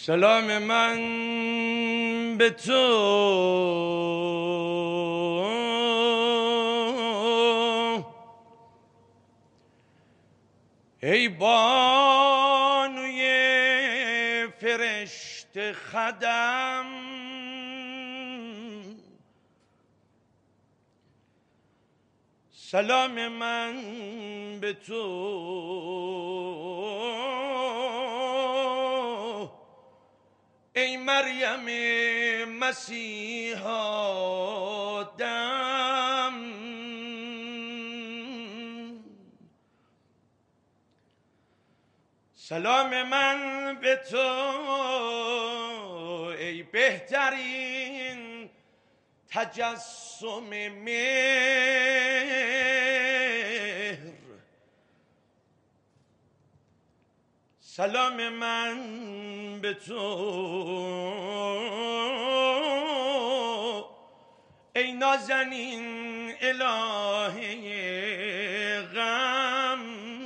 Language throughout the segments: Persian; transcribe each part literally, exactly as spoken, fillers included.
سلام من به تو ای بانوی فرشته خدم، سلام من به تو ای مریم مسیحا دم، سلام من به تو ای بهترین تجسم مهر، سلام من به تو ای نازنین الهه غم،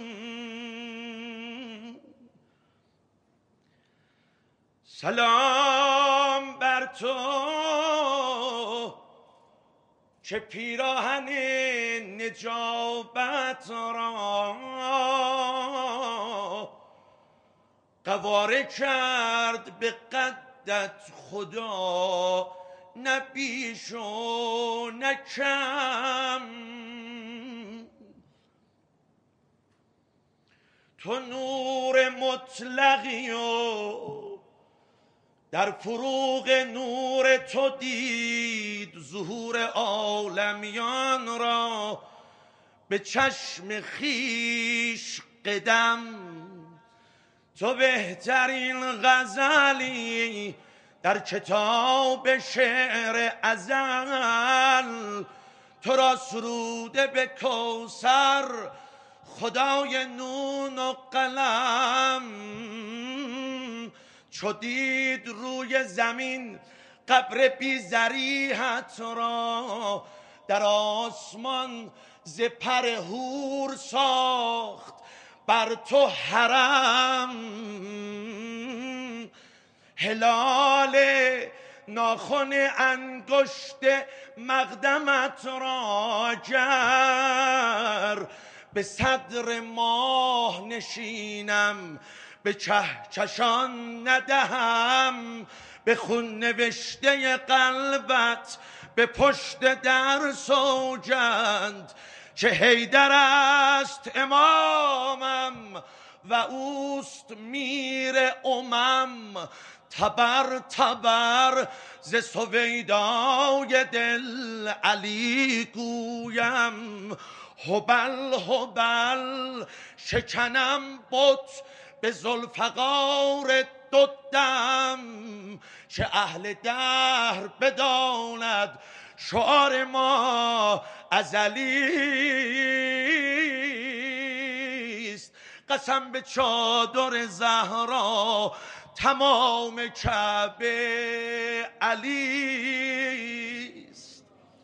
سلام بر تو که پیراهن نجابت را قواره کرد به قدت خدا، نه بیش و نه کم. تو نور مطلقی و در فروغ نور تو دید ظهور عالمیان را به چشم خیش قدم. تو بهترین غزلی در کتاب شعر ازل، تو را سروده به کوثر خدای نون و قلم. چو دید روی زمین قبر بی ذریحت را، در آسمان ز پر حور ساخت بر تو حرم. هلال ناخن انگشت مقدمت را گر به صدر ماه نشینم، به کهکشان ندهم. به خون نوشته قلبت به پشت در سوگند که حیدر است امامم و اوست میر امم. تبر تبر ز سویدای دل علی گویم، هبل هبل شکنم بت به ذوالفقار دو دم. که اهل دهر بداند شعار ما ازلیست. قسم به چادر زهرا تمام کعبه علیست.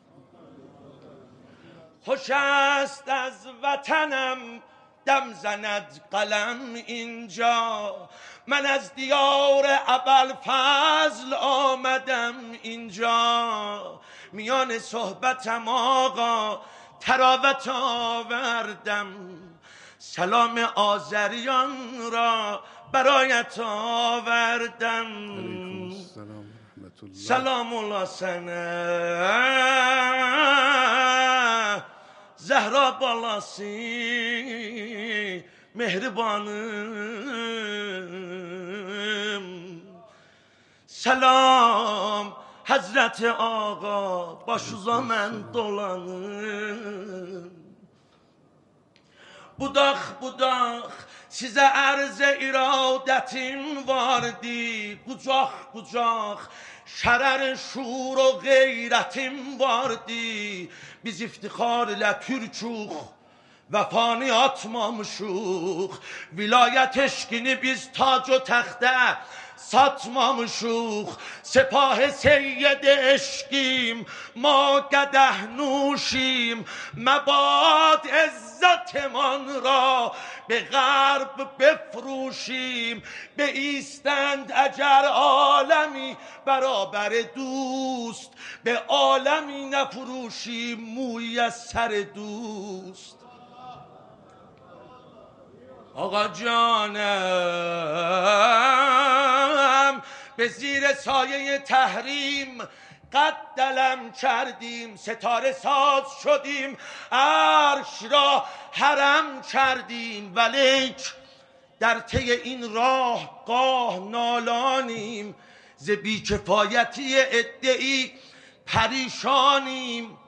خوش است از وطنم دم زند قلم اینجا، من از دیار ابوالفضل آمدم اینجا. میان صحبتم آقا تراوت آوردم، سلام آذریان را برایت آوردم. سلام رحمت الله. سلام الله سنه زهرا بالاسی مهربانم. سلام حضرت آقا başuza من dolanım. Budaq budaq sizə ərz iradətim vardı, qucaq qucaq şərər şur و غیرتیم vardı. Biz iftixar ilə Türküq vəfanı atmamışıq, vilayət eşqini biz tac و تختə ساتمام شوخ سپاه سید عشقیم ما قدح نوشیم مباد عزتمان را به غرب بفروشیم به ایستند اجر عالمی برابر دوست به عالمی نفروشیم مویی از سر دوست. آقا جانم به زیر سایه تحریم قد دلم کردیم ستاره ساز شدیم عرش را حرم کردیم ولیک در طی این راه گاه نالانیم ز بیکفایتی ادعی پریشانیم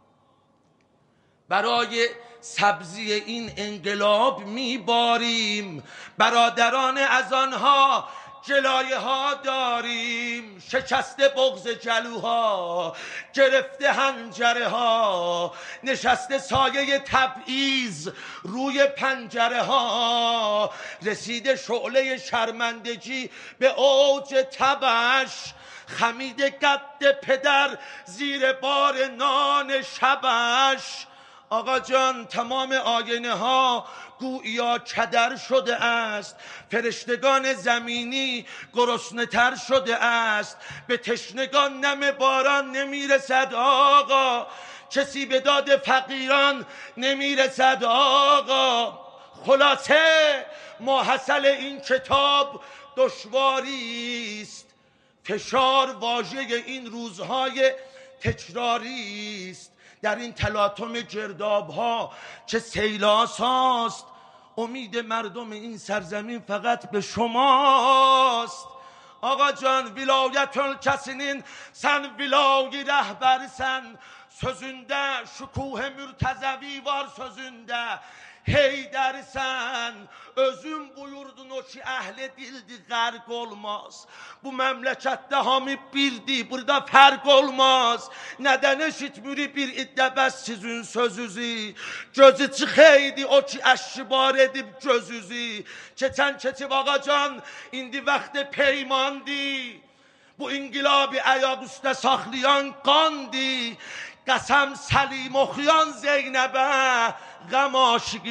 برای سبزی این انقلاب میباریم برادران از آنها جلایه ها داریم شکسته بغض جلوها گرفته حنجره ها نشسته سایه تبعیض روی پنجره ها رسیده شعله شرمندگی به اوج تبش خمیده قد پدر زیر بار نان شبش. آقا جان تمام آینه ها گویا کدر شده است فرشتگان زمینی گرسنه تر شده است به تشنگان نم باران نمیرسد آقا کسی به داد فقیران نمیرسد آقا. خلاصه ماحصل این کتاب دشواری است فشار واژه این روزهای تکراری است در این تلاطم گرداب ها چه سیلاس هاست امید مردم این سرزمین فقط به شماست. آقا جان ولایت الکسنین سن ولای رهبرسن sözünde şukuhe mürtezevi var sözünde Heyder sen özün buyurdun o ki ehli dildi gərq olmaz. Bu memlekette hamı birdi burada fark olmaz. Neden eşitmüri bir iddebəs sizin sözüzü Gözü çıxeydi o ki əşşibar edib gözüzü Keçen keçib ağacan indi vaxtı peymandi Bu inqilabı ayak üstə saxlayan qandi Qasam Səlim oxuyan Zeynəbə Qəm aşıqı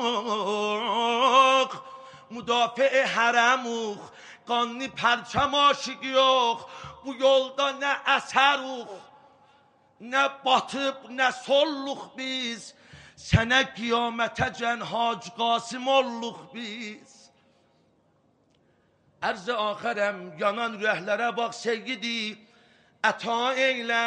yox Müdafiə hərəmuq Qanlı pərçəm aşıqı yox Bu yolda nə əsəruq Nə batıb, nə solluq biz Sənə qiyamətəcən Hac Qasım olluq biz Ərz axərəm yanan rəhlərə bax sevgidi Əta eylə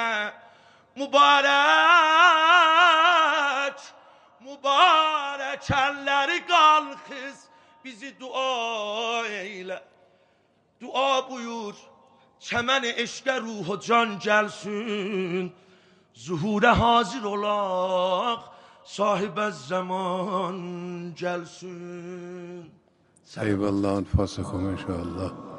Mübarək Mübarək əlləri qalxız Bizi dua eylə Dua buyur Çəmən eşqə ruhu can gəlsin Zuhurə hazır olaq Sahibə zaman gəlsin. سعيد الله أنفاسكم إن شاء الله.